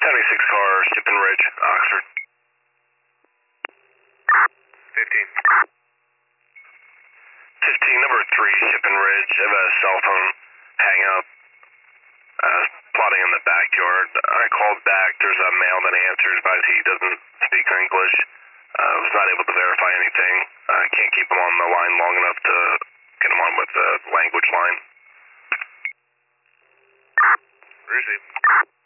76 car, Shipping Ridge, Oxford. 15. 15, number 3, Shipping Ridge. I have a cell phone hang up, plotting in the backyard. I called back. There's a male that answers, but he doesn't speak English. Was not able to verify anything. Can't keep him on the line long enough to get him on with the language line. Where is he?